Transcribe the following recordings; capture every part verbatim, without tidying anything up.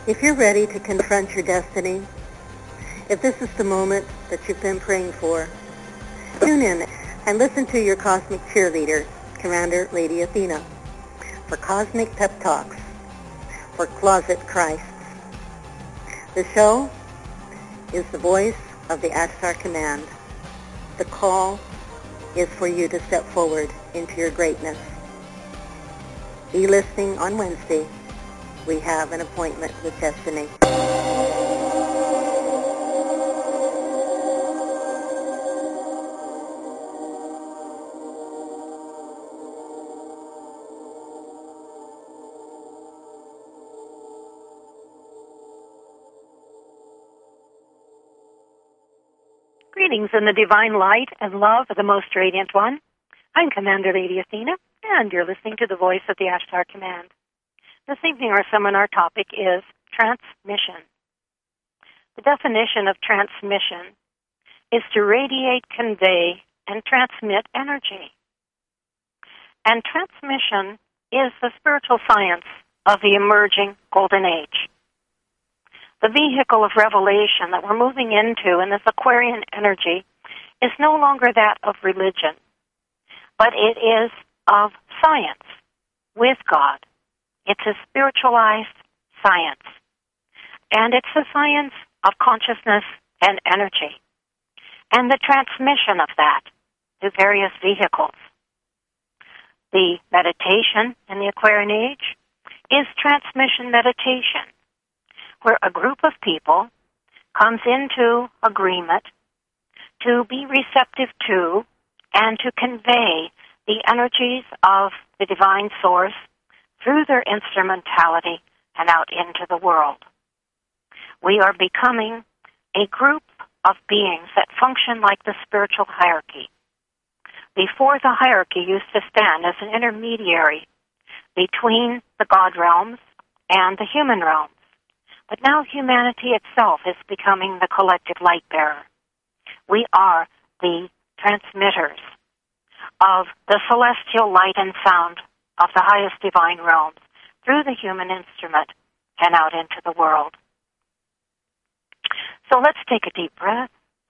If you're ready to confront your destiny, if this is the moment that you've been praying for, tune in and listen to your cosmic cheerleader, Commander Lady Athena, for Cosmic Pep Talks for Closet Christs. The show is the voice of the Ashtar Command. The call is for you to step forward into your greatness. Be listening on Wednesday. We have an appointment with destiny. Greetings in the divine light and love of the most radiant one. I'm Commander Lady Athena, and you're listening to the voice of the Ashtar Command. This evening our seminar topic is transmission. The definition of transmission is to radiate, convey, and transmit energy. And transmission is the spiritual science of the emerging golden age. The vehicle of revelation that we're moving into in this Aquarian energy is no longer that of religion, but it is of science with God. It's a spiritualized science, and it's the science of consciousness and energy, and the transmission of that to various vehicles. The meditation in the Aquarian age is transmission meditation, where a group of people comes into agreement to be receptive to and to convey the energies of the divine source through their instrumentality and out into the world. We are becoming a group of beings that function like the spiritual hierarchy. Before, the hierarchy used to stand as an intermediary between the God realms and the human realms. But now humanity itself is becoming the collective light bearer. We are the transmitters of the celestial light and sound of the highest divine realms through the human instrument and out into the world. So let's take a deep breath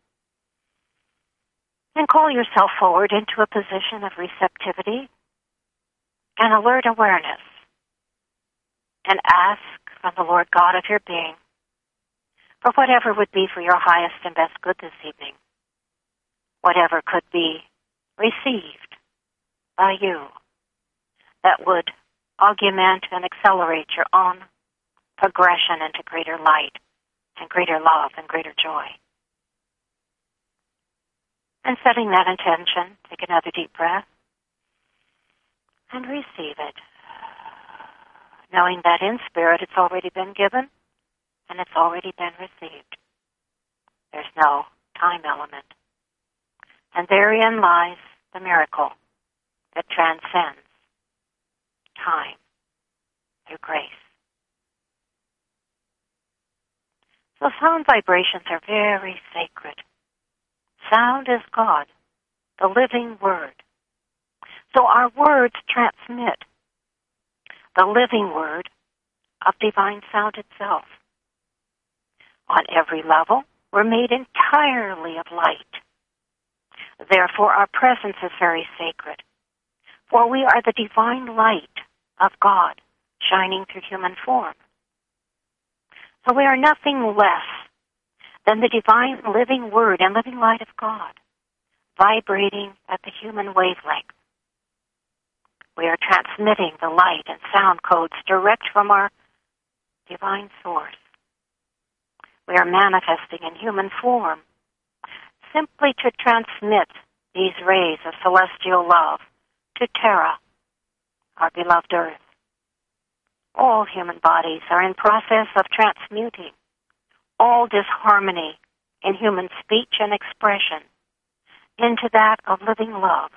and call yourself forward into a position of receptivity and alert awareness, and ask from the Lord God of your being for whatever would be for your highest and best good this evening, whatever could be received by you that would augment and accelerate your own progression into greater light and greater love and greater joy. And setting that intention, take another deep breath and receive it, knowing that in spirit it's already been given and it's already been received. There's no time element. And therein lies the miracle that transcends time through grace. So sound vibrations are very sacred. Sound is God, the living word. So our words transmit the living word of divine sound itself. On every level, we're made entirely of light. Therefore, our presence is very sacred, for we are the divine light of God shining through human form. So we are nothing less than the divine living word and living light of God, vibrating at the human wavelength. We are transmitting the light and sound codes direct from our divine source. We are manifesting in human form simply to transmit these rays of celestial love to Terra, our beloved earth. All human bodies are in process of transmuting all disharmony in human speech and expression into that of living love.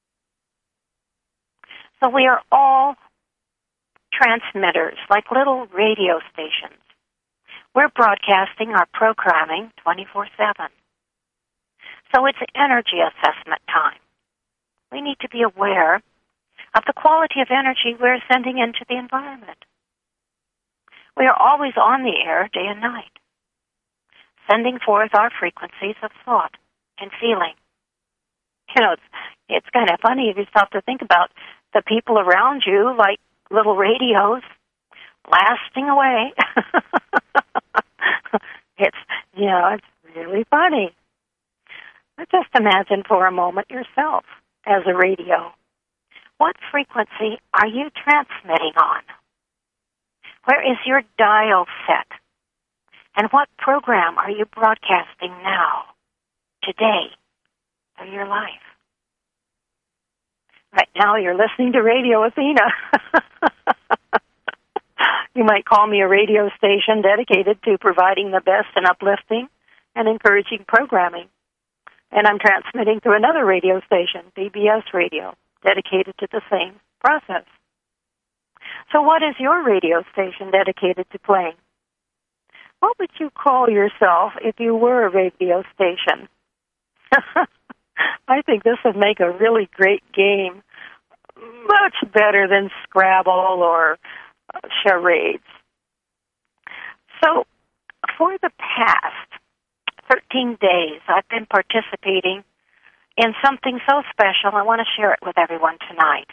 So we are all transmitters, like little radio stations. We're broadcasting our programming twenty-four seven. So it's energy assessment time. We need to be aware of the quality of energy we're sending into the environment. We are always on the air day and night, sending forth our frequencies of thought and feeling. You know, it's, it's kind of funny if you stop to think about the people around you like little radios blasting away. It's, you know, it's really funny. But just imagine for a moment yourself as a radio. What frequency are you transmitting on? Where is your dial set? And what program are you broadcasting now, today, through your life? Right now you're listening to Radio Athena. You might call me a radio station dedicated to providing the best and uplifting and encouraging programming. And I'm transmitting through another radio station, B B S Radio, dedicated to the same process. So what is your radio station dedicated to playing? What would you call yourself if you were a radio station? I think this would make a really great game, much better than Scrabble or uh, charades. So for the past thirteen days, I've been participating in something so special. I want to share it with everyone tonight.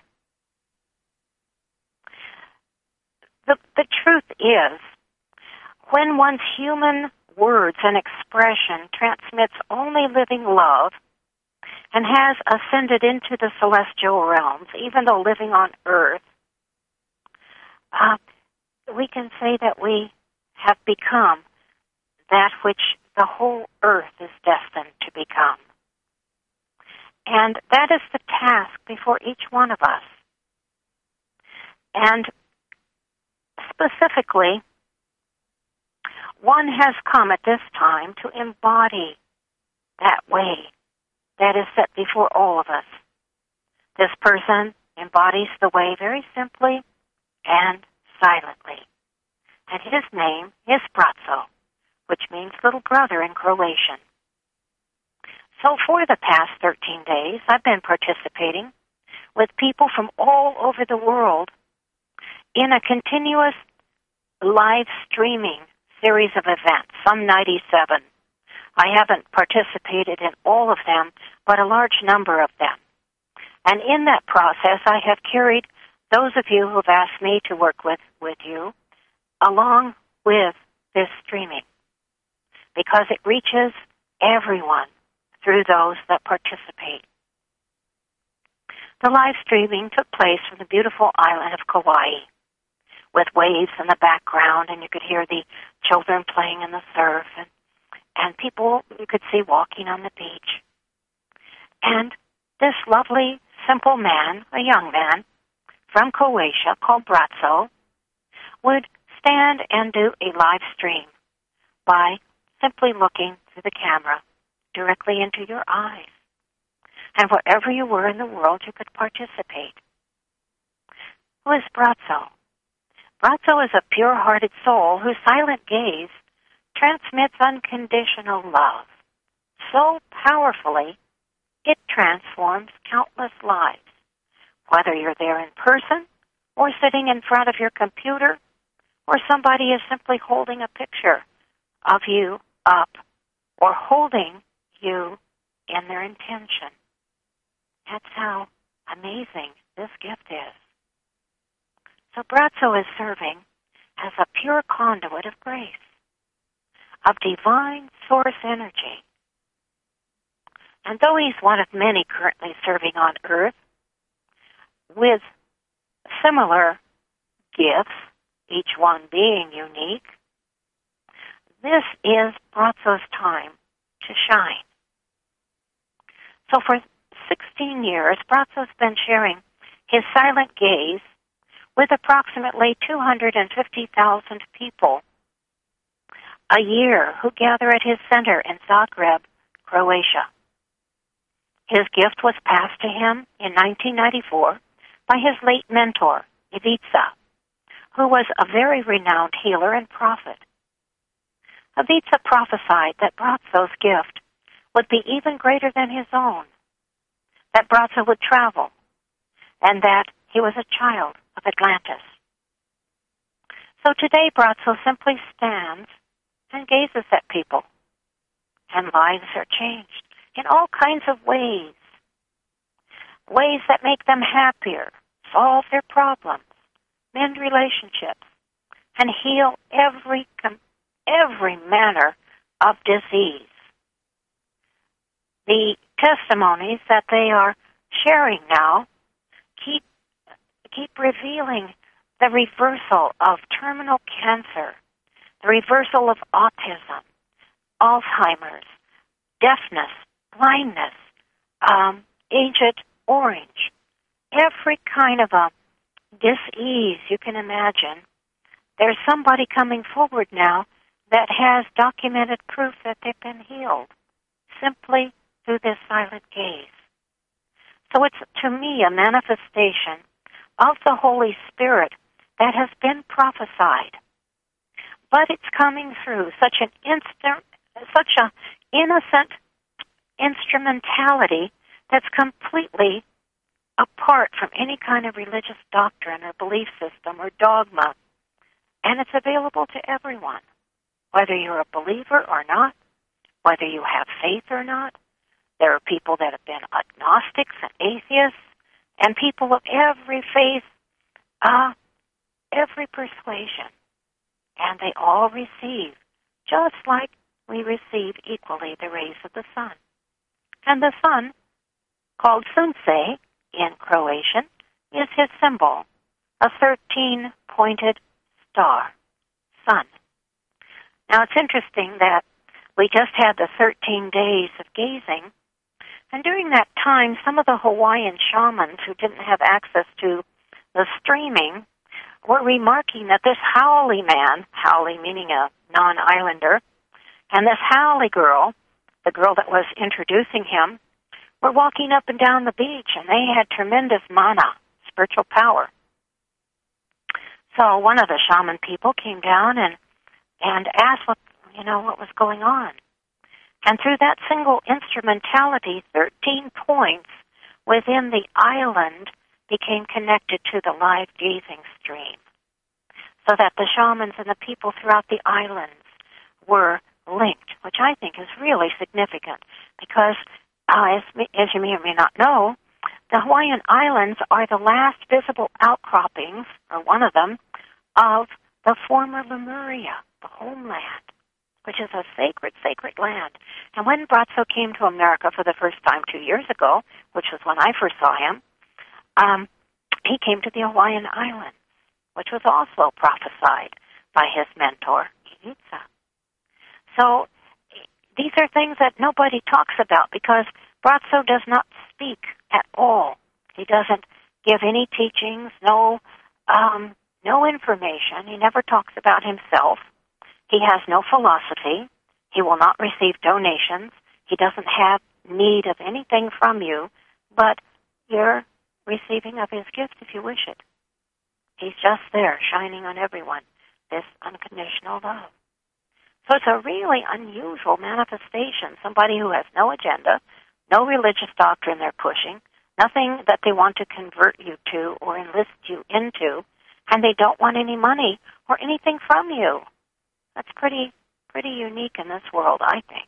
The, the truth is, when one's human words and expression transmits only living love and has ascended into the celestial realms, even though living on earth, uh, we can say that we have become that which the whole earth is destined to become. And that is the task before each one of us. And specifically, one has come at this time to embody that way that is set before all of us. This person embodies the way very simply and silently. And his name is Braco, which means little brother in Croatian. So for the past thirteen days, I've been participating with people from all over the world in a continuous live streaming series of events, some ninety-seven. I haven't participated in all of them, but a large number of them. And in that process, I have carried those of you who have asked me to work with, with you along with this streaming, because it reaches everyone through those that participate. The live streaming took place from the beautiful island of Kauai, with waves in the background, and you could hear the children playing in the surf, and, and people you could see walking on the beach. And this lovely, simple man, a young man, from Croatia called Braco, would stand and do a live stream by simply looking through the camera directly into your eyes. And wherever you were in the world, you could participate. Who is Braco? Braco is a pure-hearted soul whose silent gaze transmits unconditional love so powerfully it transforms countless lives, whether you're there in person or sitting in front of your computer or somebody is simply holding a picture of you up or holding you in their intention. That's how amazing this gift is. So Braco is serving as a pure conduit of grace, of divine source energy. And though he's one of many currently serving on earth with similar gifts, each one being unique, this is Braco's time to shine. So for sixteen years, Braco's been sharing his silent gaze with approximately two hundred fifty thousand people a year who gather at his center in Zagreb, Croatia. His gift was passed to him in nineteen ninety-four by his late mentor, Ivica, who was a very renowned healer and prophet. Ivica prophesied that Braco's gift would be even greater than his own, that Braco would travel, and that he was a child of Atlantis. So today, Brazzo simply stands and gazes at people, and lives are changed in all kinds of ways, ways that make them happier, solve their problems, mend relationships, and heal every every manner of disease. The testimonies that they are sharing now keep keep revealing the reversal of terminal cancer, the reversal of autism, Alzheimer's, deafness, blindness, um, Agent Orange, every kind of a dis-ease you can imagine. There's somebody coming forward now that has documented proof that they've been healed simply through this silent gaze. So it's, to me, a manifestation of the Holy Spirit that has been prophesied. But it's coming through such an instant, such an innocent instrumentality that's completely apart from any kind of religious doctrine or belief system or dogma. And it's available to everyone, whether you're a believer or not, whether you have faith or not. There are people that have been agnostics and atheists, and people of every faith, uh, every persuasion. And they all receive, just like we receive equally the rays of the sun. And the sun, called Sunce in Croatian, is his symbol, a thirteen-pointed star, sun. Now, it's interesting that we just had the thirteen days of gazing, and during that time, some of the Hawaiian shamans who didn't have access to the streaming were remarking that this Haole man, Haole meaning a non-islander, and this Haole girl, the girl that was introducing him, were walking up and down the beach, and they had tremendous mana, spiritual power. So one of the shaman people came down and and asked what you know what was going on. And through that single instrumentality, thirteen points within the island became connected to the live gazing stream, so that the shamans and the people throughout the islands were linked, which I think is really significant because, uh, as, as you may or may not know, the Hawaiian Islands are the last visible outcroppings, or one of them, of the former Lemuria, the homeland, which is a sacred, sacred land. And when Brazzo came to America for the first time two years ago, which was when I first saw him, um, he came to the Hawaiian Islands, which was also prophesied by his mentor, Iritsa. So these are things that nobody talks about because Brazzo does not speak at all. He doesn't give any teachings, no, um, no information. He never talks about himself. He has no philosophy. He will not receive donations. He doesn't have need of anything from you, but you're receiving of his gift if you wish it. He's just there, shining on everyone, this unconditional love. So it's a really unusual manifestation, somebody who has no agenda, no religious doctrine they're pushing, nothing that they want to convert you to or enlist you into, and they don't want any money or anything from you. That's pretty pretty unique in this world, I think.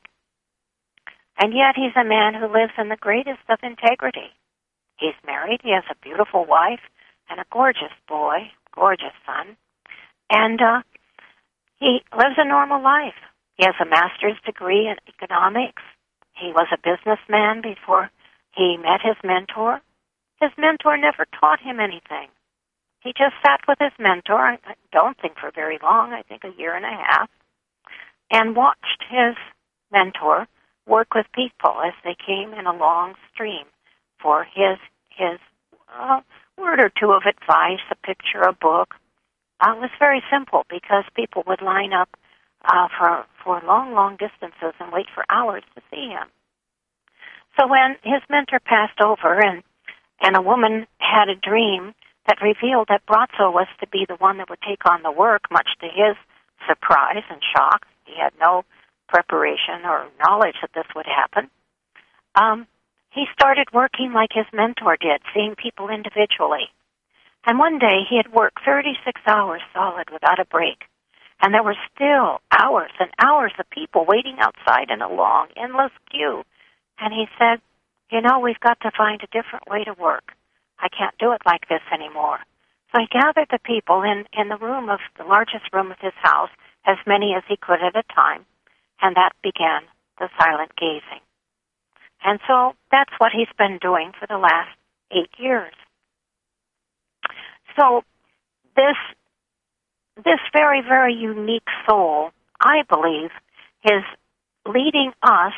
And yet he's a man who lives in the greatest of integrity. He's married, he has a beautiful wife, and a gorgeous boy, gorgeous son. And uh, he lives a normal life. He has a master's degree in economics. He was a businessman before he met his mentor. His mentor never taught him anything. He just sat with his mentor, I don't think for very long, I think a year and a half, and watched his mentor work with people as they came in a long stream for his his uh, word or two of advice, a picture, a book. Uh, it was very simple because people would line up uh, for, for long, long distances and wait for hours to see him. So when his mentor passed over and, and a woman had a dream that revealed that Brazzo was to be the one that would take on the work, much to his surprise and shock. He had no preparation or knowledge that this would happen. Um, he started working like his mentor did, seeing people individually, And one day he had worked thirty-six hours solid without a break. And there were still hours and hours of people waiting outside in a long, endless queue. And he said, you know, we've got to find a different way to work. I can't do it like this anymore. So he gathered the people in, in the room of the largest room of his house, as many as he could at a time, and that began the silent gazing. And so that's what he's been doing for the last eight years. So this this very, very unique soul, I believe, is leading us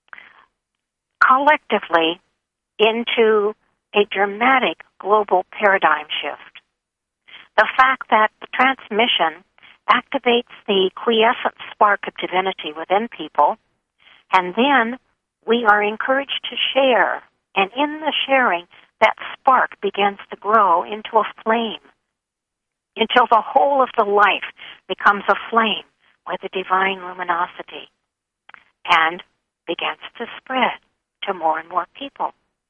collectively into a dramatic global paradigm shift. The fact that the transmission activates the quiescent spark of divinity within people, and then we are encouraged to share, and in the sharing, that spark begins to grow into a flame, until the whole of the life becomes a flame with a divine luminosity, and begins to spread to more and more people.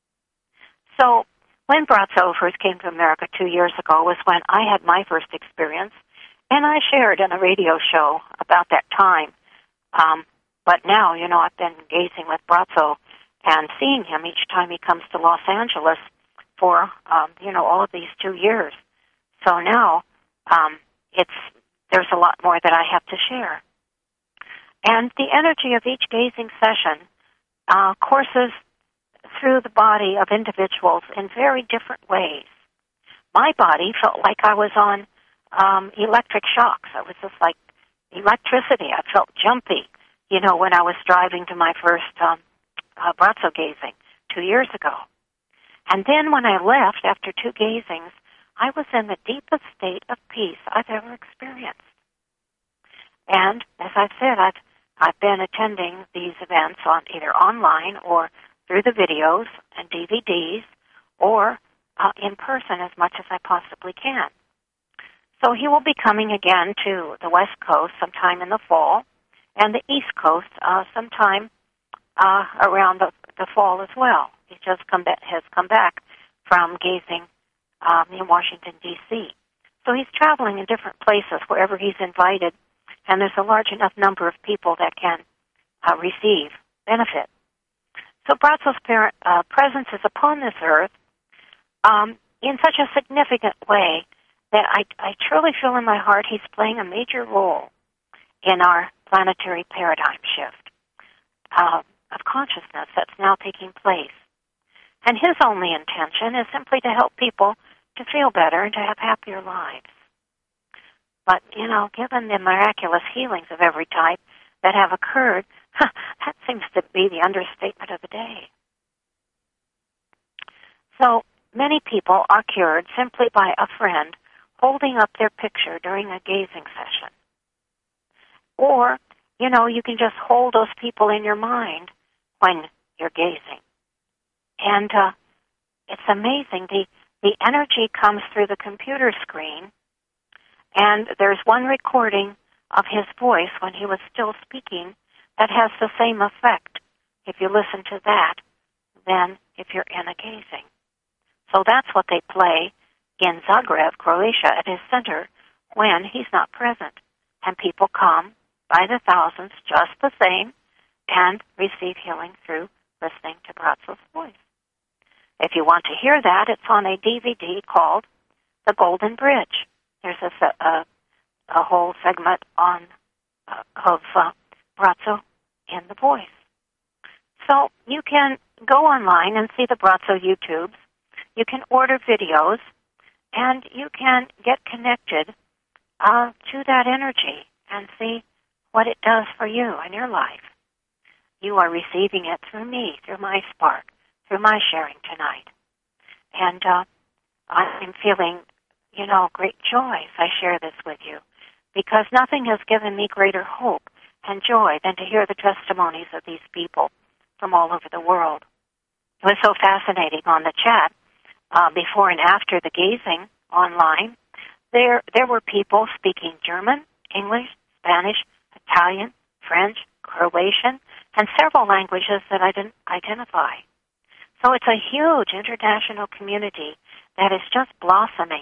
So when Bratzo first came to America two years ago was when I had my first experience, and I shared in a radio show about that time. Um, but now, you know, I've been gazing with Bratzo and seeing him each time he comes to Los Angeles for, um, you know, all of these two years. So now um, it's there's a lot more that I have to share. And the energy of each gazing session uh, courses through the body of individuals in very different ways. My body felt like I was on um, electric shocks. I was just like electricity. I felt jumpy, you know, when I was driving to my first um, uh, Bratzo gazing two years ago. And then when I left after two gazings, I was in the deepest state of peace I've ever experienced. And as I've said, I've I've been attending these events on either online or through the videos and D V Ds, or uh, in person as much as I possibly can. So he will be coming again to the West Coast sometime in the fall, and the East Coast uh, sometime uh, around the, the fall as well. He just come back, has come back from gazing um, in Washington, D C So he's traveling in different places wherever he's invited, and there's a large enough number of people that can uh, receive benefit. So Bratzo's parent, uh, presence is upon this earth um, in such a significant way that I, I truly feel in my heart he's playing a major role in our planetary paradigm shift uh, of consciousness that's now taking place. And his only intention is simply to help people to feel better and to have happier lives. But, you know, given the miraculous healings of every type that have occurred, that seems to be the understatement of the day. So many people are cured simply by a friend holding up their picture during a gazing session. Or, you know, you can just hold those people in your mind when you're gazing. And uh, it's amazing. The, the energy comes through the computer screen, and there's one recording of his voice when he was still speaking that has the same effect if you listen to that than if you're in a gazing. So that's what they play in Zagreb, Croatia, at his center when he's not present. And people come by the thousands just the same and receive healing through listening to Bratzo's voice. If you want to hear that, it's on a D V D called The Golden Bridge. There's a, a, a whole segment on uh, of uh, Bratzo in the voice. So you can go online and see the Bratzo YouTubes. You can order videos, and you can get connected uh, to that energy and see what it does for you in your life. You are receiving it through me, through my spark, through my sharing tonight. And uh, I'm feeling, you know, great joy as I share this with you, because nothing has given me greater hope and joy than to hear the testimonies of these people from all over the world. It was so fascinating on the chat, uh, before and after the gazing online, there there were people speaking German, English, Spanish, Italian, French, Croatian, and several languages that I didn't identify. So it's a huge international community that is just blossoming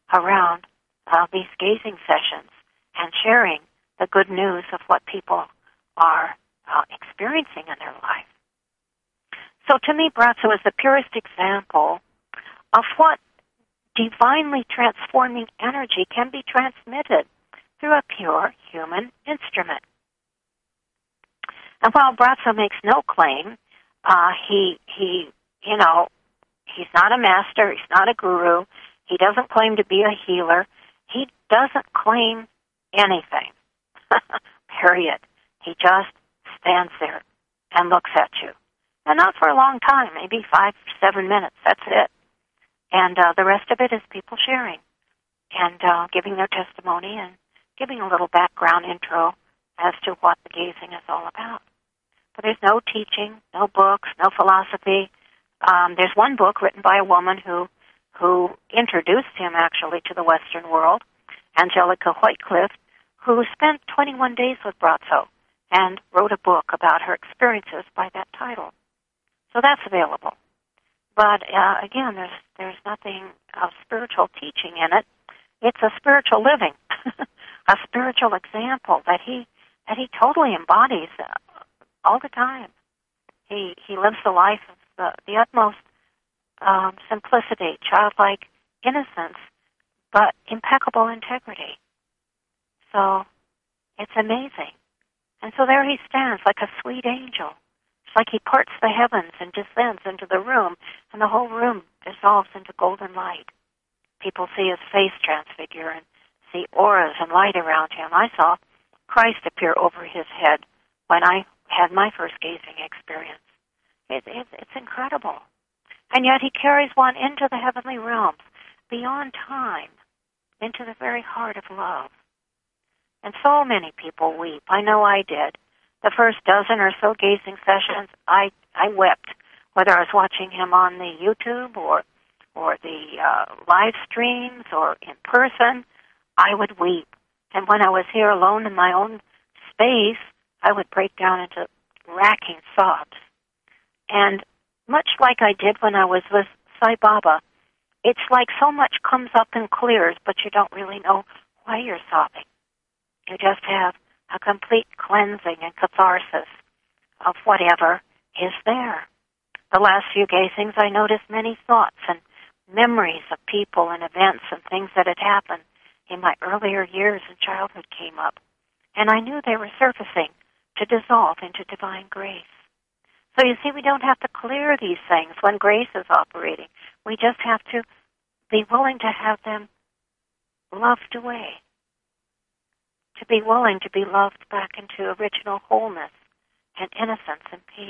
around uh, these gazing sessions and sharing the good news of what people are uh, experiencing in their life. So to me, Bradzo is the purest example of what divinely transforming energy can be transmitted through a pure human instrument. And while Bradzo makes no claim, uh, he, he, you know, he's not a master, he's not a guru, he doesn't claim to be a healer, he doesn't claim anything, period. He just stands there and looks at you. And not for a long time, maybe five, seven minutes, that's it. And uh, the rest of it is people sharing and uh, giving their testimony and giving a little background intro as to what the gazing is all about. But there's no teaching, no books, no philosophy. Um, there's one book written by a woman who who introduced him actually to the Western world, Angelica Whitecliffe, who spent twenty-one days with Bradzo and wrote a book about her experiences by that title. So that's available. But uh, again, there's there's nothing of spiritual teaching in it. It's a spiritual living, a spiritual example that he that he totally embodies uh, all the time. He he lives the life of the, the utmost um, simplicity, childlike innocence, but impeccable integrity. So it's amazing. And so there he stands like a sweet angel. It's like he parts the heavens and descends into the room, and the whole room dissolves into golden light. People see his face transfigure and see auras and light around him. I saw Christ appear over his head when I had my first gazing experience. It, it, it's incredible. And yet he carries one into the heavenly realms, beyond time, into the very heart of love. And so many people weep. I know I did. The first dozen or so gazing sessions, I, I wept, whether I was watching him on the YouTube or or the uh, live streams or in person, I would weep. And when I was here alone in my own space, I would break down into racking sobs. And much like I did when I was with Sai Baba, it's like so much comes up and clears, but you don't really know why you're sobbing. You just have a complete cleansing and catharsis of whatever is there. The last few gazings, I noticed many thoughts and memories of people and events and things that had happened in my earlier years in childhood came up. And I knew they were surfacing to dissolve into divine grace. So you see, we don't have to clear these things when grace is operating. We just have to be willing to have them loved away, to be willing to be loved back into original wholeness and innocence and peace.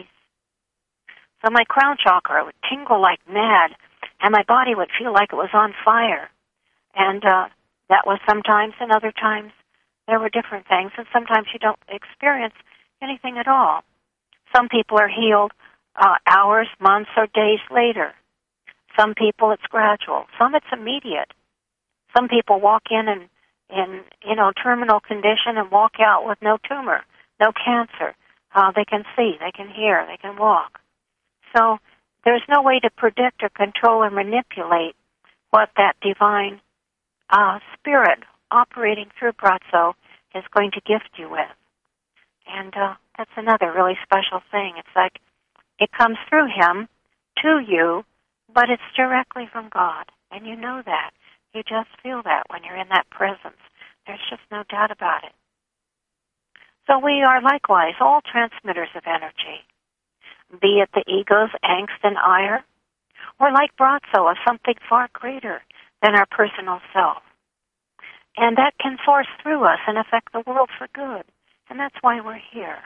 So my crown chakra would tingle like mad, and my body would feel like it was on fire. And uh, that was sometimes, and other times there were different things, and sometimes you don't experience anything at all. Some people are healed uh, hours, months, or days later. Some people it's gradual. Some it's immediate. Some people walk in and in, you know, terminal condition and walk out with no tumor, no cancer. Uh, they can see, they can hear, they can walk. So there's no way to predict or control or manipulate what that divine uh, spirit operating through Bradzo is going to gift you with. And uh, that's another really special thing. It's like it comes through him to you, but it's directly from God. And you know that. You just feel that when you're in that presence. There's just no doubt about it. So we are likewise all transmitters of energy, be it the ego's angst and ire, or like Bradzo, of something far greater than our personal self. And that can source through us and affect the world for good. And that's why we're here.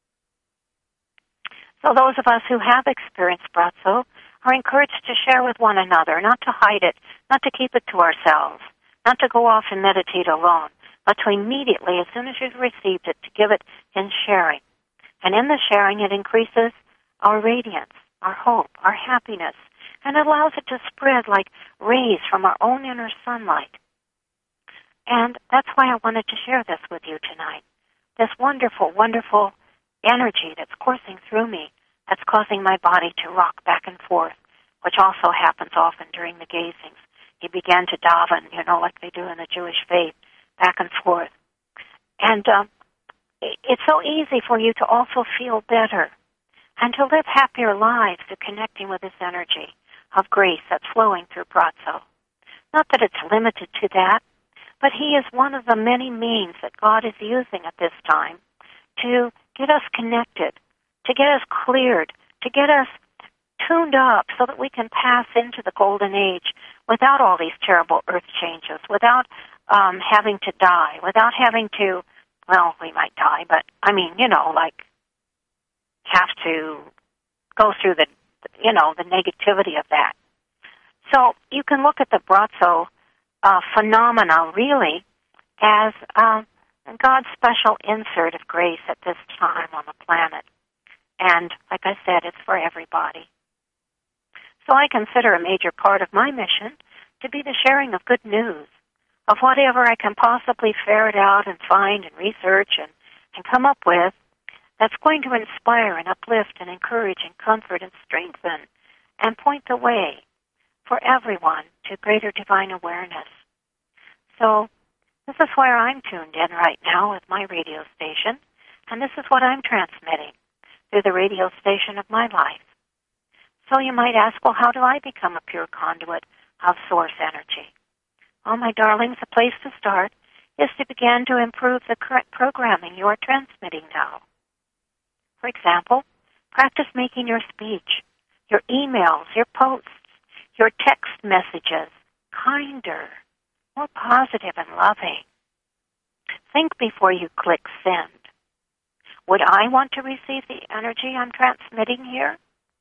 So those of us who have experienced Bradzo are encouraged to share with one another, not to hide it, not to keep it to ourselves, not to go off and meditate alone, but to immediately, as soon as you've received it, to give it in sharing. And in the sharing, it increases our radiance, our hope, our happiness, and it allows it to spread like rays from our own inner sunlight. And that's why I wanted to share this with you tonight. This wonderful, wonderful energy that's coursing through me, that's causing my body to rock back and forth, which also happens often during the gazings. he began to daven, you know, like they do in the Jewish faith, back and forth. And um, it's so easy for you to also feel better and to live happier lives through connecting with this energy of grace that's flowing through Bratzo. Not that it's limited to that, but he is one of the many means that God is using at this time to get us connected, to get us cleared, to get us tuned up so that we can pass into the golden age without all these terrible earth changes, without um, having to die, without having to, well, we might die, but, I mean, you know, like, have to go through the, you know, the negativity of that. So you can look at the Bratzo uh, phenomena, really, as uh, God's special insert of grace at this time on the planet. And, like I said, it's for everybody. So I consider a major part of my mission to be the sharing of good news, of whatever I can possibly ferret out and find and research and, and come up with that's going to inspire and uplift and encourage and comfort and strengthen and point the way for everyone to greater divine awareness. So this is where I'm tuned in right now with my radio station, and this is what I'm transmitting through the radio station of my life. So you might ask, well, how do I become a pure conduit of source energy? Well, my darlings, the place to start is to begin to improve the correct programming you are transmitting now. For example, practice making your speech, your emails, your posts, your text messages kinder, more positive and loving. Think before you click send. Would I want to receive the energy I'm transmitting here?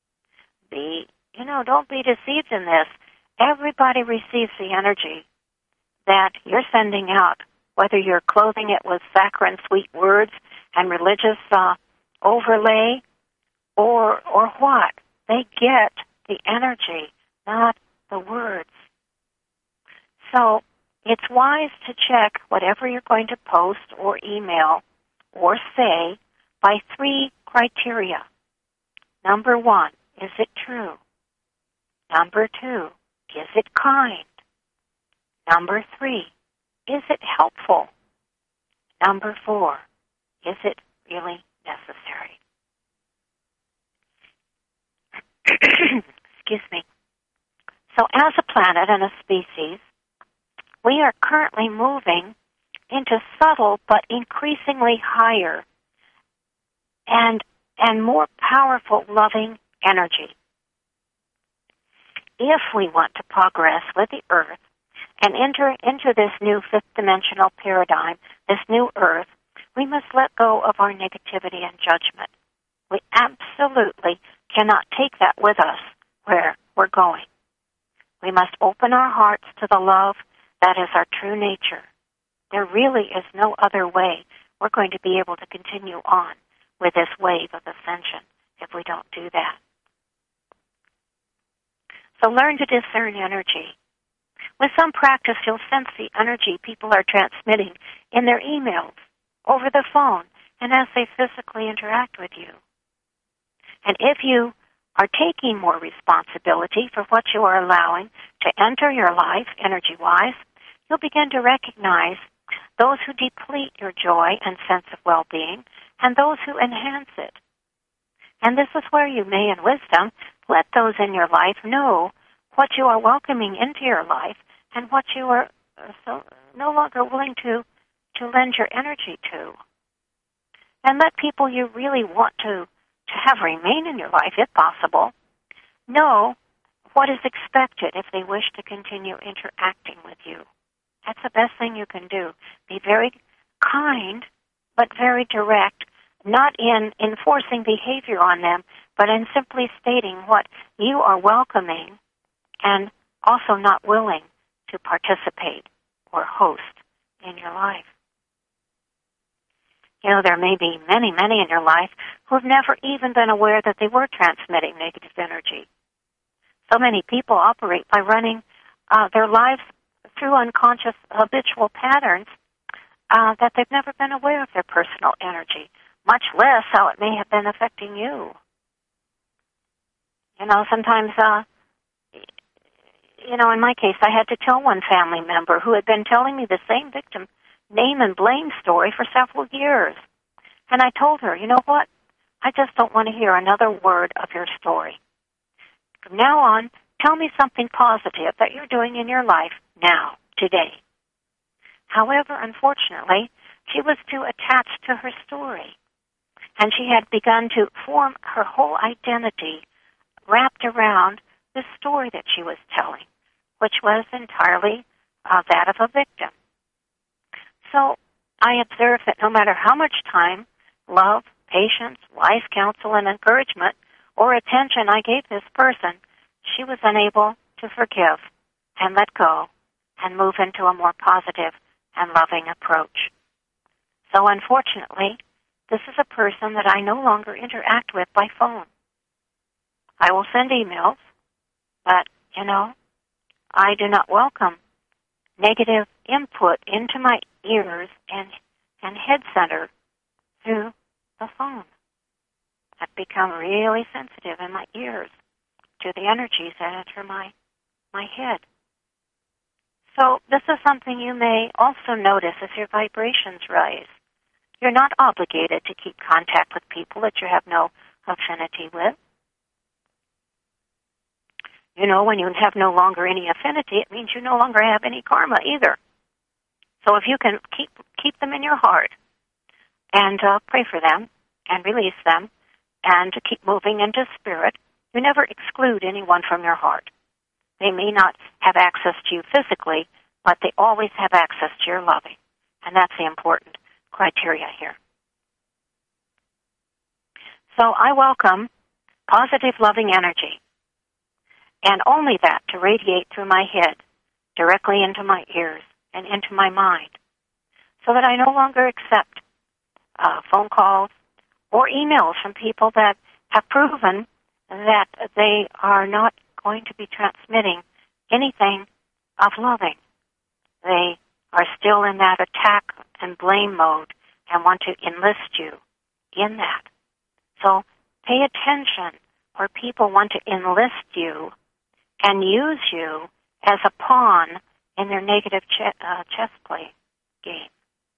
Be, you know, don't be deceived in this. Everybody receives the energy that you're sending out, whether you're clothing it with saccharine sweet words and religious uh, overlay or or what. They get the energy, not the words. So it's wise to check whatever you're going to post or email or say by three criteria. Number one, is it true? Number two, is it kind? Number three, is it helpful? Number four, is it really necessary? Excuse me. So as a planet and a species, we are currently moving into subtle but increasingly higher and and more powerful loving energy. If we want to progress with the Earth and enter into this new fifth dimensional paradigm, this new Earth, we must let go of our negativity and judgment. We absolutely cannot take that with us where we're going. We must open our hearts to the love that is our true nature. There really is no other way we're going to be able to continue on with this wave of ascension if we don't do that. So learn to discern energy. With some practice, you'll sense the energy people are transmitting in their emails, over the phone, and as they physically interact with you. And if you are taking more responsibility for what you are allowing to enter your life, energy-wise, you'll begin to recognize those who deplete your joy and sense of well-being and those who enhance it. And this is where you may, in wisdom, let those in your life know what you are welcoming into your life and what you are so no longer willing to, to lend your energy to. And let people you really want to, to have remain in your life, if possible, know what is expected if they wish to continue interacting with you. That's the best thing you can do. Be very kind, but very direct, not in enforcing behavior on them, but in simply stating what you are welcoming and also not willing to participate or host in your life. You know, there may be many, many in your life who have never even been aware that they were transmitting negative energy. So many people operate by running uh, their lives through unconscious habitual patterns uh, that they've never been aware of their personal energy, much less how it may have been affecting you. You know, sometimes uh, you know, in my case, I had to tell one family member who had been telling me the same victim name and blame story for several years. And I told her, you know what? I just don't want to hear another word of your story. From now on, tell me something positive that you're doing in your life now, today. However, unfortunately, she was too attached to her story, and she had begun to form her whole identity wrapped around the story that she was telling, which was entirely uh, that of a victim. So I observed that no matter how much time, love, patience, wise counsel, and encouragement or attention I gave this person, she was unable to forgive and let go and move into a more positive and loving approach. So unfortunately, this is a person that I no longer interact with by phone. I will send emails, but, you know, I do not welcome negative input into my ears and, and head center through the phone. I've become really sensitive in my ears to the energies that enter my, my head. So this is something you may also notice as your vibrations rise. You're not obligated to keep contact with people that you have no affinity with. You know, when you have no longer any affinity, it means you no longer have any karma either. So if you can keep keep them in your heart and uh, pray for them and release them and to keep moving into spirit, you never exclude anyone from your heart. They may not have access to you physically, but they always have access to your loving. And that's the important criteria here. So I welcome positive, loving energy, and only that to radiate through my head, directly into my ears and into my mind, so that I no longer accept uh, phone calls or emails from people that have proven that they are not going to be transmitting anything of loving. They are still in that attack and blame mode and want to enlist you in that. So pay attention where people want to enlist you and use you as a pawn in their negative ch- uh, chess play game.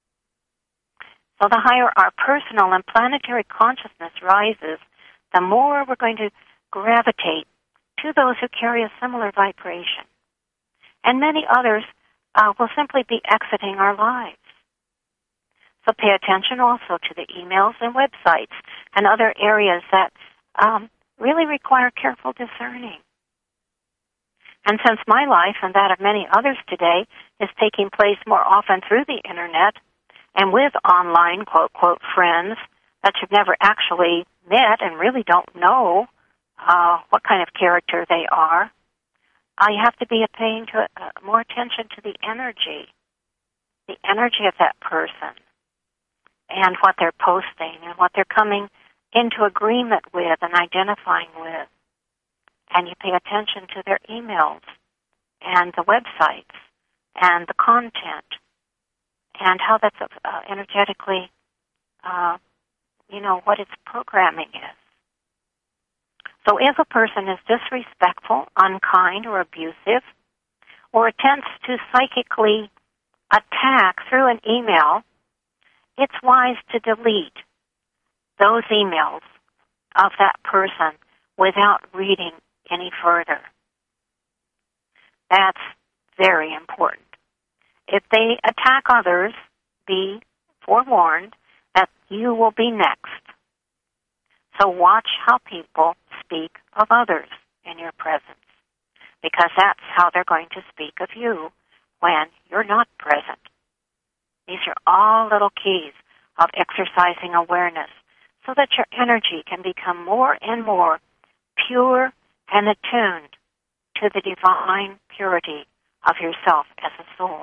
So the higher our personal and planetary consciousness rises, the more we're going to gravitate to those who carry a similar vibration. And many others uh, will simply be exiting our lives. So pay attention also to the emails and websites and other areas that um, really require careful discerning. And since my life and that of many others today is taking place more often through the Internet and with online, quote, quote, friends that you've never actually met and really don't know uh, what kind of character they are, uh, you have to be paying to, uh, more attention to the energy, the energy of that person and what they're posting and what they're coming into agreement with and identifying with. And you pay attention to their emails and the websites and the content and how that's uh, energetically, uh, you know, what its programming is. So if a person is disrespectful, unkind, or abusive, or attempts to psychically attack through an email, it's wise to delete those emails of that person without reading any further. That's very important. If they attack others, be forewarned that you will be next. So watch how people speak of others in your presence, because that's how they're going to speak of you when you're not present. These are all little keys of exercising awareness so that your energy can become more and more pure and attuned to the divine purity of yourself as a soul.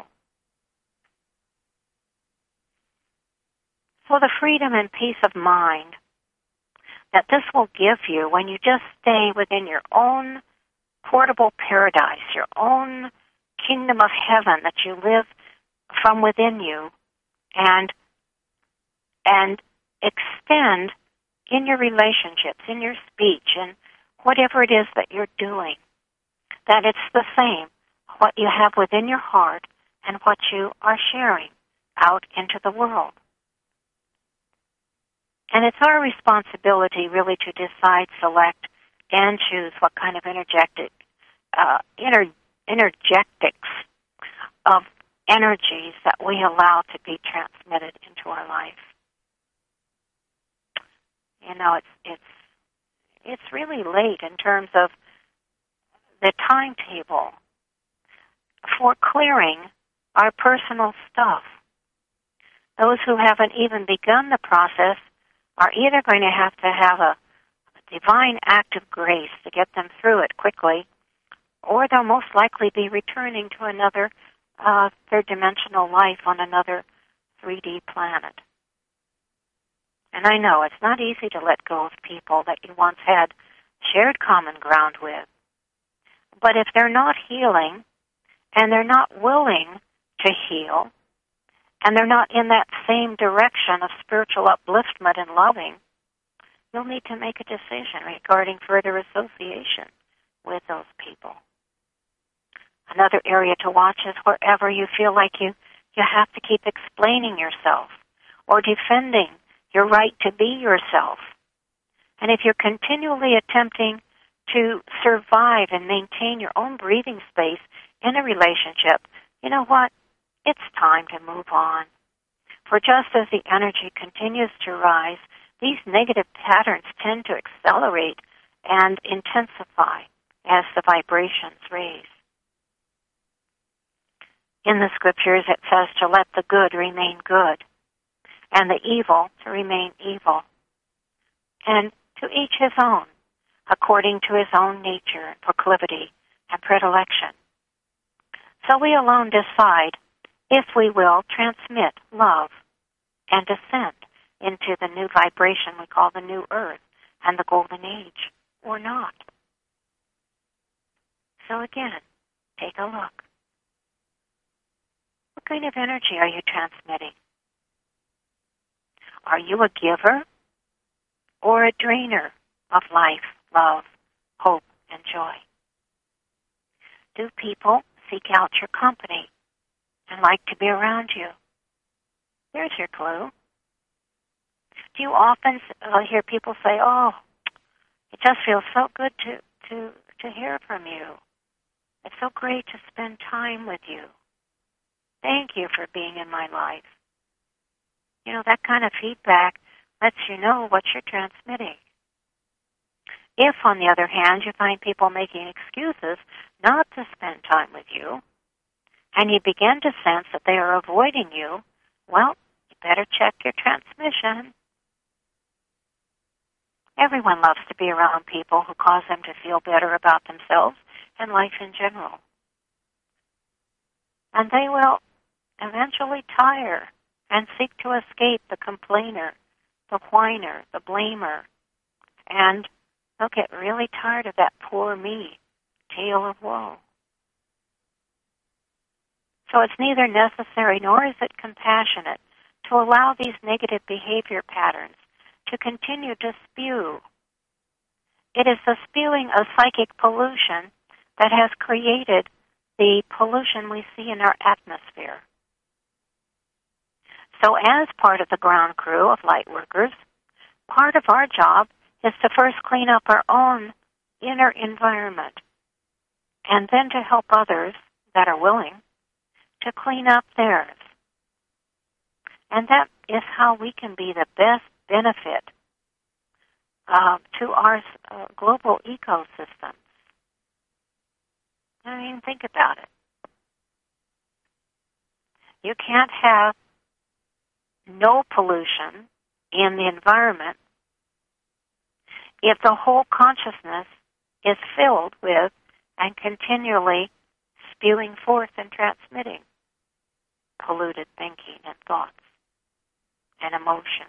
So the freedom and peace of mind that this will give you when you just stay within your own portable paradise, your own kingdom of heaven that you live from within you, and and extend in your relationships, in your speech, and whatever it is that you're doing, that it's the same what you have within your heart and what you are sharing out into the world. And it's our responsibility really to decide, select, and choose what kind of energetic, uh, ener- energetics of energies that we allow to be transmitted into our life. You know, it's it's it's really late in terms of the timetable for clearing our personal stuff. Those who haven't even begun the process are either going to have to have a divine act of grace to get them through it quickly, or they'll most likely be returning to another uh, third-dimensional life on another three D planet. And I know it's not easy to let go of people that you once had shared common ground with. But if they're not healing, and they're not willing to heal, and they're not in that same direction of spiritual upliftment and loving, you'll need to make a decision regarding further association with those people. Another area to watch is wherever you feel like you, you have to keep explaining yourself or defending your right to be yourself. And if you're continually attempting to survive and maintain your own breathing space in a relationship, you know what? It's time to move on. For just as the energy continues to rise, these negative patterns tend to accelerate and intensify as the vibrations raise. In the scriptures, it says to let the good remain good and the evil to remain evil. And to each his own, according to his own nature and proclivity and predilection. So we alone decide if we will transmit love and descend into the new vibration we call the new earth and the golden age, or not. So again, take a look. What kind of energy are you transmitting? Are you a giver or a drainer of life, love, hope, and joy? Do people seek out your company and like to be around you? There's your clue. Do you often uh, hear people say, oh, it just feels so good to, to, to hear from you. It's so great to spend time with you. Thank you for being in my life. You know, that kind of feedback lets you know what you're transmitting. If, on the other hand, you find people making excuses not to spend time with you, and you begin to sense that they are avoiding you, well, you better check your transmission. Everyone loves to be around people who cause them to feel better about themselves and life in general. And they will eventually tire and seek to escape the complainer, the whiner, the blamer, and they'll get really tired of that poor me tale of woe. So it's neither necessary nor is it compassionate to allow these negative behavior patterns to continue to spew. It is the spewing of psychic pollution that has created the pollution we see in our atmosphere. So as part of the ground crew of light workers, part of our job is to first clean up our own inner environment, and then to help others that are willing to clean up theirs. And that is how we can be the best benefit uh, to our uh, global ecosystems. I mean, think about it. You can't have no pollution in the environment if the whole consciousness is filled with and continually spewing forth and transmitting polluted thinking and thoughts and emotions.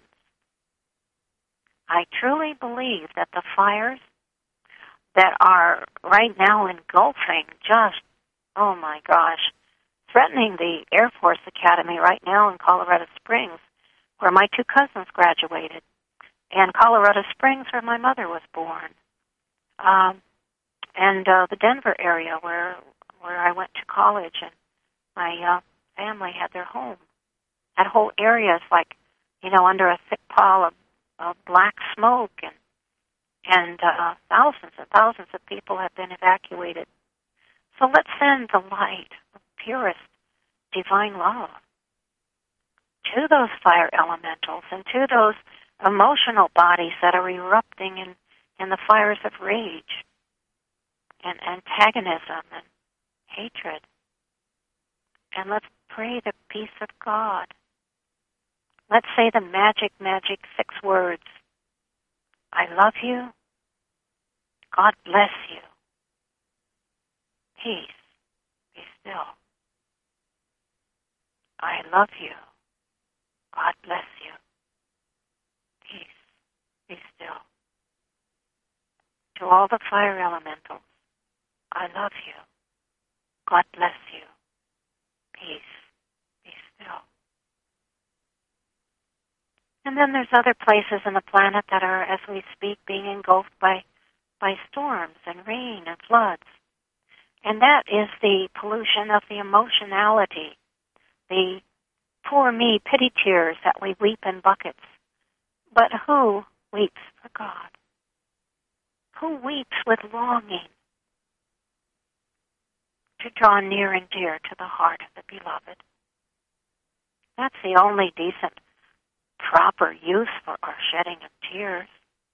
I truly believe that the fires that are right now engulfing just, oh my gosh, threatening the Air Force Academy right now in Colorado Springs, where my two cousins graduated, and Colorado Springs, where my mother was born, um, and uh, the Denver area, where where I went to college, and my uh, family had their home. That whole area is like, you know, under a thick pall of, of black smoke, and and uh, thousands and thousands of people have been evacuated. So let's send the light of purest divine love to those fire elementals and to those emotional bodies that are erupting in, in the fires of rage and antagonism and hatred. And let's pray the peace of God. Let's say the magic, magic six words. I love you. God bless you. Peace. Be still. I love you. God bless you. Peace. Be still. To all the fire elementals, I love you. God bless you. Peace. Be still. And then there's other places on the planet that are, as we speak, being engulfed by, by storms and rain and floods. And that is the pollution of the emotionality, the poor me pity tears that we weep in buckets. But who weeps for God? Who weeps with longing to draw near and dear to the heart of the beloved? That's the only decent, proper use for our shedding of tears.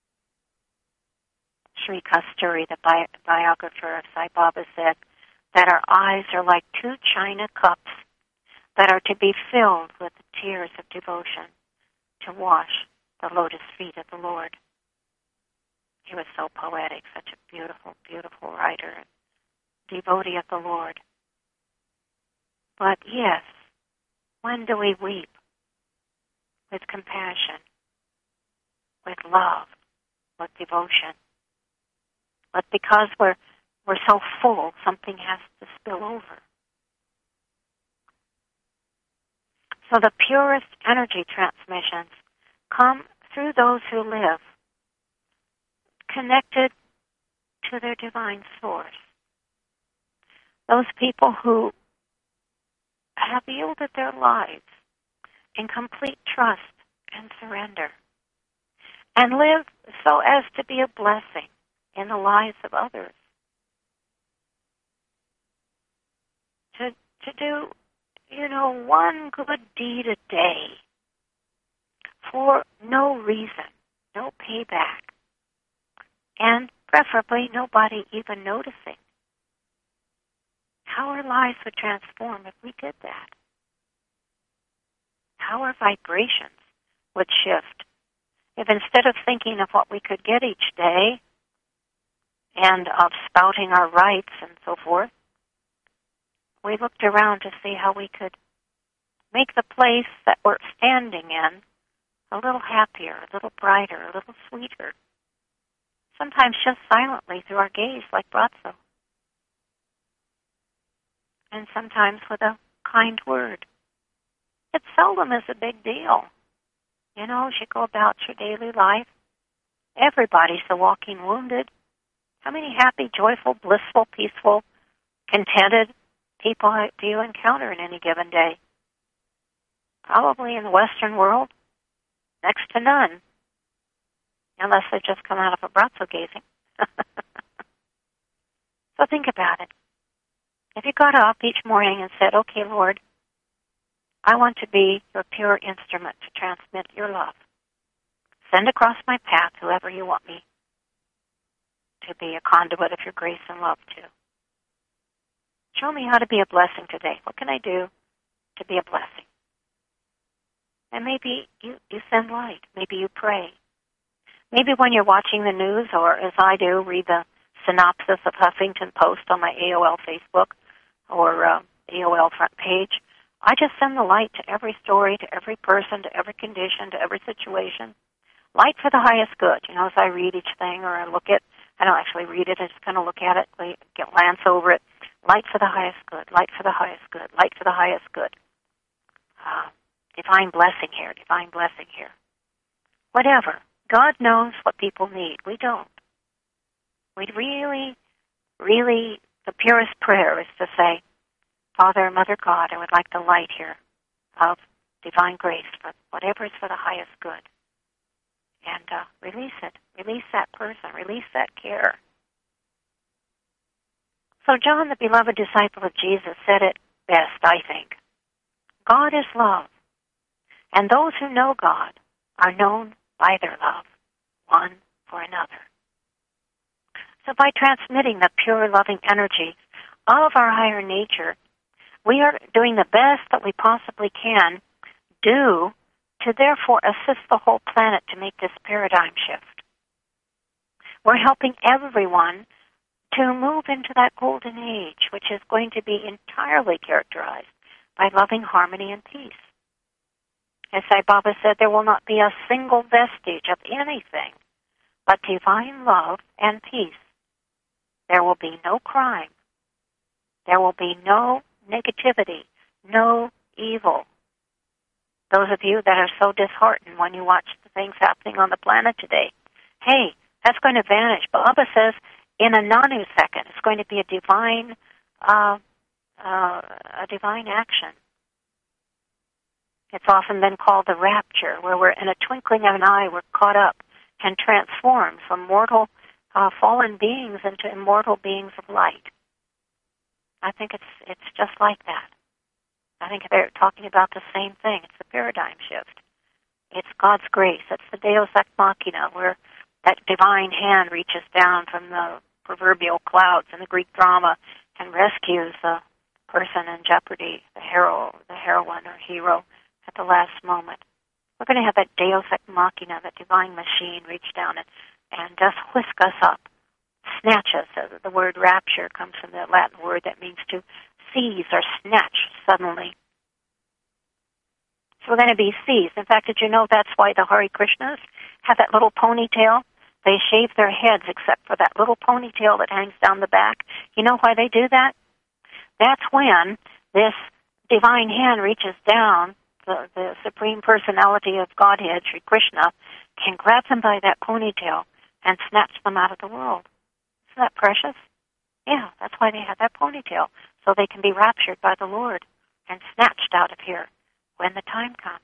Sri Kasturi, the bi- biographer of Sai Baba, said that our eyes are like two china cups that are to be filled with the tears of devotion to wash the lotus feet of the Lord. He was so poetic, such a beautiful, beautiful writer, devotee of the Lord. But yes, when do we weep? With compassion, with love, with devotion. But because we're we're so full, something has to spill over. So the purest energy transmissions come through those who live connected to their divine source. Those people who have yielded their lives in complete trust and surrender and live so as to be a blessing in the lives of others. To, to do, you know, one good deed a day for no reason, no payback, and preferably nobody even noticing. How our lives would transform if we did that. How our vibrations would shift if instead of thinking of what we could get each day and of spouting our rights and so forth, we looked around to see how we could make the place that we're standing in a little happier, a little brighter, a little sweeter. Sometimes just silently through our gaze, like Bratzo. And sometimes with a kind word. It seldom is a big deal. You know, as you go about your daily life, everybody's a walking wounded. How many happy, joyful, blissful, peaceful, contented people do you encounter in any given day? Probably in the Western world, next to none, unless they just come out of a Bratzo gazing. So think about it. If you got up each morning and said, okay, Lord, I want to be your pure instrument to transmit your love. Send across my path whoever you want me to be a conduit of your grace and love to. Show me how to be a blessing today. What can I do to be a blessing? And maybe you, you send light. Maybe you pray. Maybe when you're watching the news, or as I do, read the synopsis of Huffington Post on my A O L Facebook or uh, A O L front page, I just send the light to every story, to every person, to every condition, to every situation. Light for the highest good. You know, as I read each thing or I look at, I don't actually read it, I just kind of look at it, get glance over it. Light for the highest good, light for the highest good, light for the highest good. Uh, divine blessing here, divine blessing here. Whatever. God knows what people need. We don't. We really, really the purest prayer is to say, Father and Mother God, I would like the light here of divine grace for whatever is for the highest good. And uh, release it. Release that person. Release that care. So John, the beloved disciple of Jesus, said it best, I think. God is love, and those who know God are known by their love, one for another. So by transmitting the pure, loving energy of our higher nature, we are doing the best that we possibly can do to therefore assist the whole planet to make this paradigm shift. We're helping everyone to move into that golden age, which is going to be entirely characterized by loving harmony and peace. As Sai Baba said, there will not be a single vestige of anything but divine love and peace. There will be no crime. There will be no negativity, no evil. Those of you that are so disheartened when you watch the things happening on the planet today, hey, that's going to vanish. Baba says in a nanosecond, it's going to be a divine, uh, uh, a divine action. It's often been called the rapture, where we're in a twinkling of an eye, we're caught up and transformed from mortal, uh, fallen beings into immortal beings of light. I think it's it's just like that. I think they're talking about the same thing. It's the paradigm shift. It's God's grace. It's the Deus Ex Machina, where that divine hand reaches down from the proverbial clouds in the Greek drama and rescues the person in jeopardy, the hero, the heroine or hero, at the last moment. We're going to have that Deus Ex Machina, that divine machine, reach down and, and just whisk us up, snatch us. The word rapture comes from the Latin word that means to seize or snatch suddenly. So we're going to be seized. In fact, did you know that's why the Hare Krishnas have that little ponytail? They shave their heads except for that little ponytail that hangs down the back. You know why they do that? That's when this divine hand reaches down, the, the Supreme Personality of Godhead, Sri Krishna, can grab them by that ponytail and snatch them out of the world. Isn't that precious? Yeah, that's why they have that ponytail, so they can be raptured by the Lord and snatched out of here when the time comes.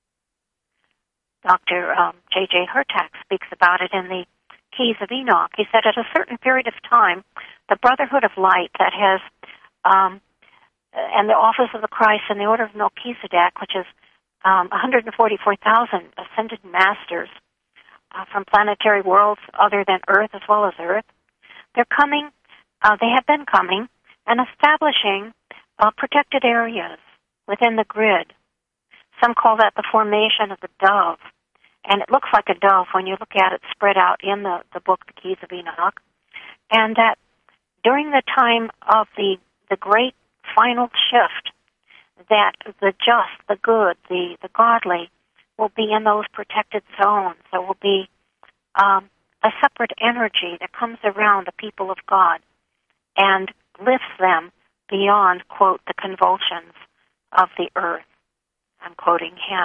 Doctor Um, J J Hurtak speaks about it in the Keys of Enoch. He said at a certain period of time, the Brotherhood of Light that has, um, and the Office of the Christ and the Order of Melchizedek, which is um, one hundred forty-four thousand ascended masters uh, from planetary worlds other than Earth as well as Earth, they're coming, uh, they have been coming and establishing uh, protected areas within the grid. Some call that the formation of the dove. And it looks like a dove when you look at it spread out in the, the book, The Keys of Enoch. And that during the time of the, the great final shift, that the just, the good, the, the godly will be in those protected zones. There will be um, a separate energy that comes around the people of God and lifts them beyond, quote, the convulsions of the earth. I'm quoting him.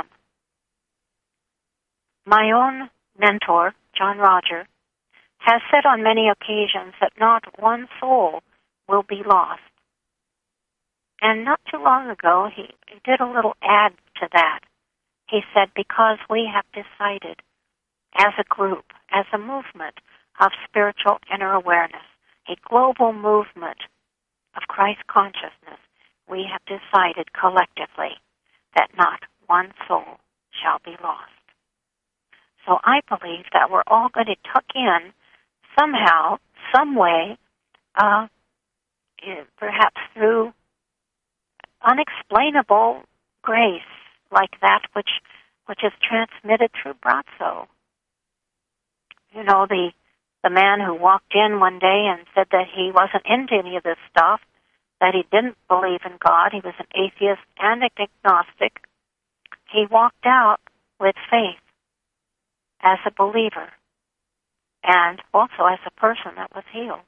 My own mentor, John Roger, has said on many occasions that not one soul will be lost. And not too long ago, he, he did a little add to that. He said, because we have decided as a group, as a movement of spiritual inner awareness, a global movement of Christ consciousness, we have decided collectively that not one soul shall be lost. So I believe that we're all going to tuck in somehow, some way, uh, perhaps through unexplainable grace, like that which which is transmitted through Bratzo. You know, the the man who walked in one day and said that he wasn't into any of this stuff, that he didn't believe in God, he was an atheist and an agnostic. He walked out with faith as a believer and also as a person that was healed.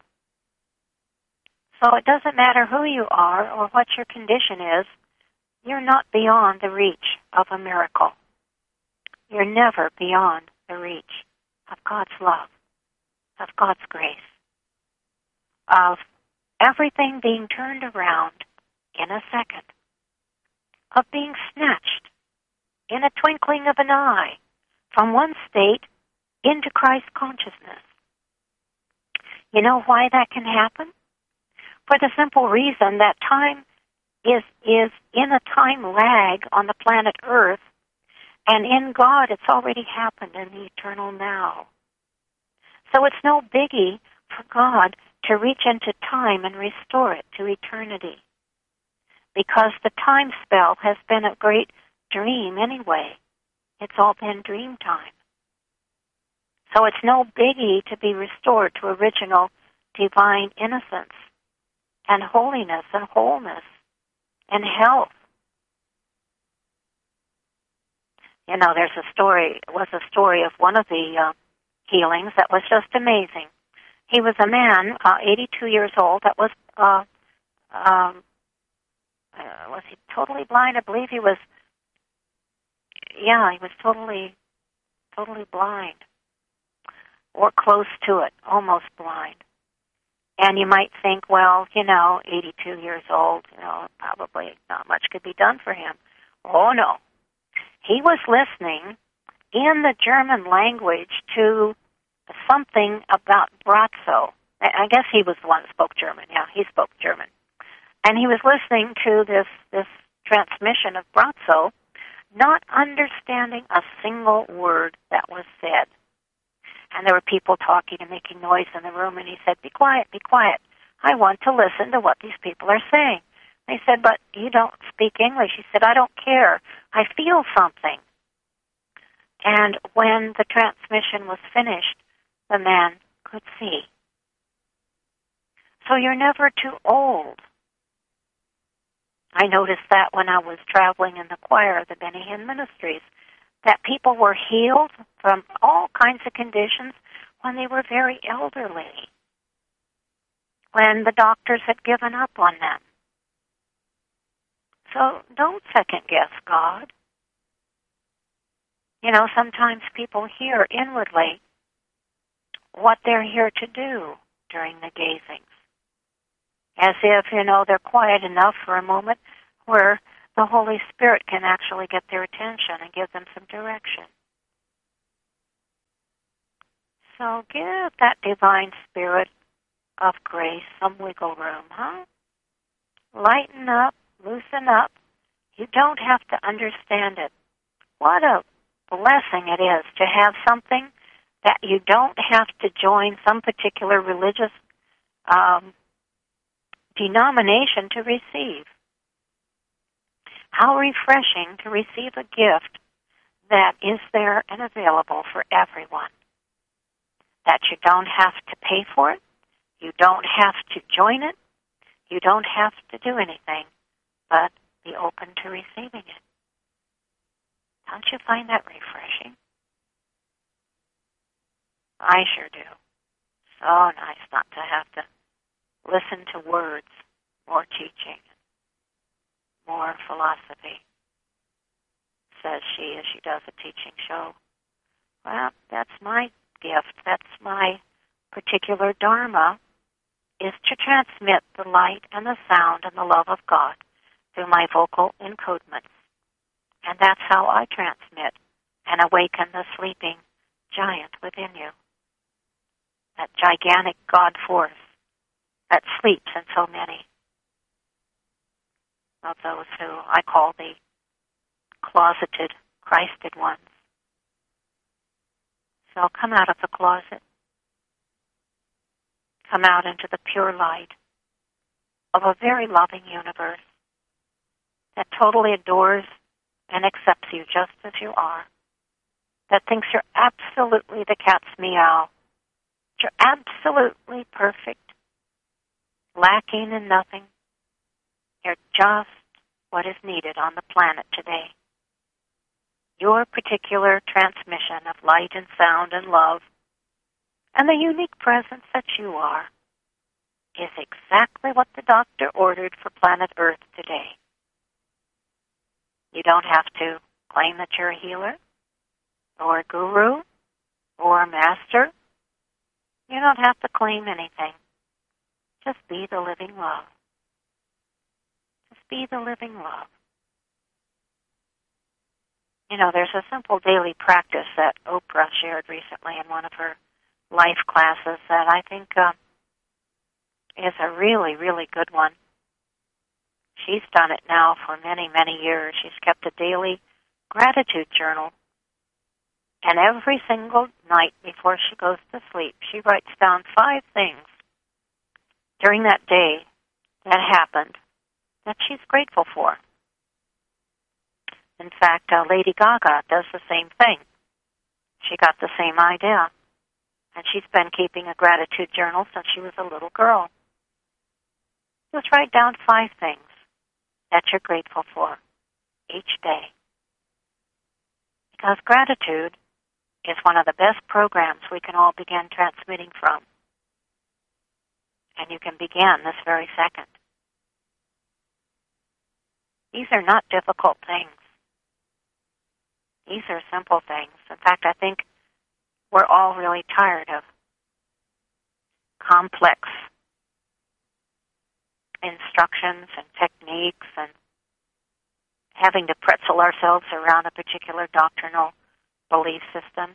So it doesn't matter who you are or what your condition is, you're not beyond the reach of a miracle. You're never beyond the reach of God's love, of God's grace, of everything being turned around in a second, of being snatched in a twinkling of an eye from one state into Christ consciousness. You know why that can happen? For the simple reason that time is is in a time lag on the planet Earth, and in God it's already happened in the eternal now. So it's no biggie for God to reach into time and restore it to eternity, because the time spell has been a great dream anyway. It's all been dream time. So it's no biggie to be restored to original divine innocence and holiness and wholeness and health. You know, there's a story, it was a story of one of the uh, healings that was just amazing. He was a man, uh, eighty-two years old, that was, uh, um, uh, was he totally blind? I believe he was, yeah, he was totally, totally blind, or close to it, almost blind. And you might think, well, you know, eighty-two years old, you know, probably not much could be done for him. Oh, no. He was listening in the German language to something about Brazzo. I guess he was the one that spoke German. Yeah, he spoke German. And he was listening to this, this transmission of Brazzo, not understanding a single word that was said. And there were people talking and making noise in the room, and he said, be quiet, be quiet. I want to listen to what these people are saying. They said, but you don't speak English. He said, I don't care. I feel something. And when the transmission was finished, the man could see. So you're never too old. I noticed that when I was traveling in the choir of the Benny Hinn Ministries, that people were healed from all kinds of conditions when they were very elderly, when the doctors had given up on them. So don't second-guess God. You know, sometimes people hear inwardly what they're here to do during the gazings, as if, you know, they're quiet enough for a moment where the Holy Spirit can actually get their attention and give them some direction. So give that divine spirit of grace some wiggle room, huh? Lighten up, loosen up. You don't have to understand it. What a blessing it is to have something that you don't have to join some particular religious um, denomination to receive. How refreshing to receive a gift that is there and available for everyone. That you don't have to pay for it, you don't have to join it, you don't have to do anything but be open to receiving it. Don't you find that refreshing? I sure do. So nice not to have to listen to words, more teaching, more philosophy, says she as she does a teaching show. Well, that's my gift. That's my particular dharma, is to transmit the light and the sound and the love of God through my vocal encodements. And that's how I transmit and awaken the sleeping giant within you, that gigantic God force that sleeps in so many of those who I call the closeted, Christed ones. So come out of the closet. Come out into the pure light of a very loving universe that totally adores and accepts you just as you are, that thinks you're absolutely the cat's meow. You're absolutely perfect, lacking in nothing. You're just what is needed on the planet today. Your particular transmission of light and sound and love and the unique presence that you are is exactly what the doctor ordered for planet Earth today. You don't have to claim that you're a healer or a guru or a master. You don't have to claim anything. Just be the living love. Just be the living love. You know, there's a simple daily practice that Oprah shared recently in one of her life classes that I think uh, is a really, really good one. She's done it now for many, many years. She's kept a daily gratitude journal. And every single night before she goes to sleep, she writes down five things during that day that happened that she's grateful for. In fact, uh, Lady Gaga does the same thing. She got the same idea. And she's been keeping a gratitude journal since she was a little girl. Just write down five things that you're grateful for each day. Because gratitude is one of the best programs we can all begin transmitting from. And you can begin this very second. These are not difficult things. These are simple things. In fact, I think we're all really tired of complex instructions and techniques and having to pretzel ourselves around a particular doctrinal belief system.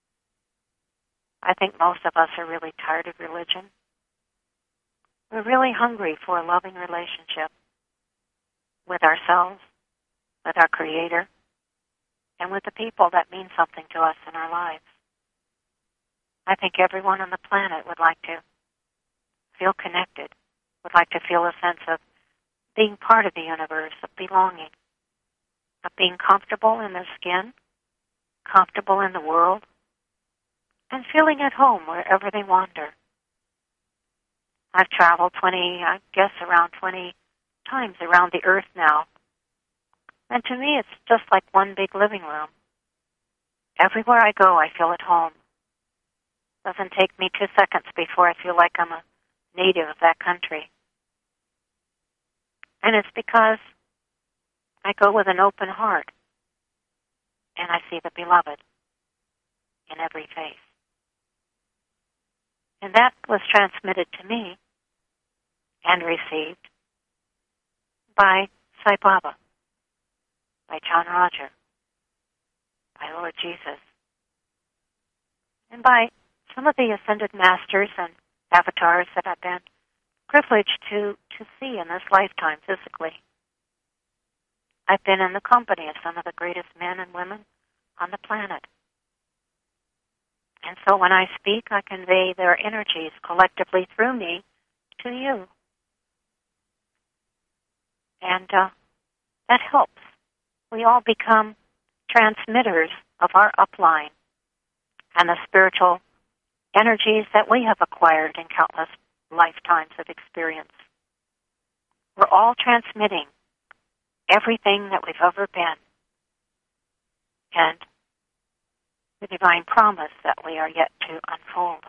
I think most of us are really tired of religion. We're really hungry for a loving relationship with ourselves, with our Creator, and with the people that mean something to us in our lives. I think everyone on the planet would like to feel connected, would like to feel a sense of being part of the universe, of belonging, of being comfortable in their skin, comfortable in the world, and feeling at home wherever they wander. I've traveled twenty, I guess around twenty times around the earth now. And to me, it's just like one big living room. Everywhere I go, I feel at home. Doesn't take me two seconds before I feel like I'm a native of that country. And it's because I go with an open heart, and I see the beloved in every face. And that was transmitted to me and received by Sai Baba, by John Roger, by Lord Jesus, and by some of the ascended masters and avatars that I've been privileged to, to see in this lifetime physically. I've been in the company of some of the greatest men and women on the planet. And so when I speak, I convey their energies collectively through me to you. And uh, that helps. We all become transmitters of our upline and the spiritual energies that we have acquired in countless lifetimes of experience. We're all transmitting everything that we've ever been and the divine promise that we are yet to unfold.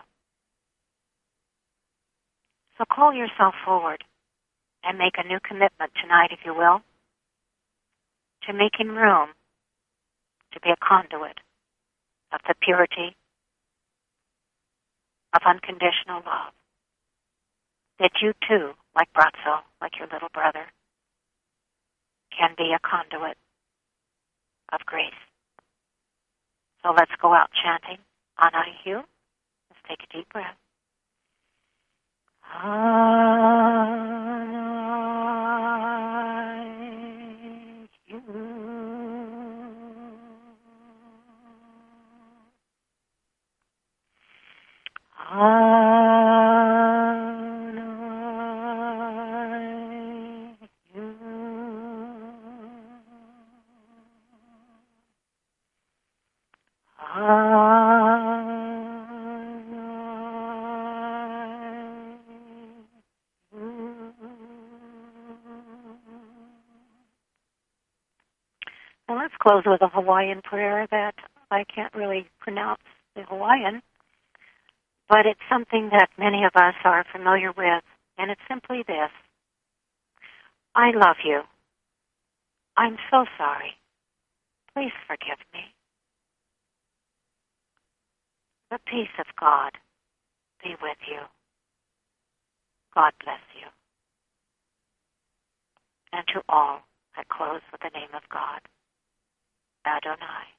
So call yourself forward and make a new commitment tonight, if you will, to making room to be a conduit of the purity of unconditional love. That you too, like Bratzo, like your little brother, can be a conduit of grace. So let's go out chanting Anahu. Let's take a deep breath. Anahu. Well, let's close with a Hawaiian prayer that I can't really pronounce the Hawaiian, but it's something that many of us are familiar with, and it's simply this. I love you. I'm so sorry. Please forgive me. The peace of God be with you. God bless you. And to all, I close with the name of God, Adonai.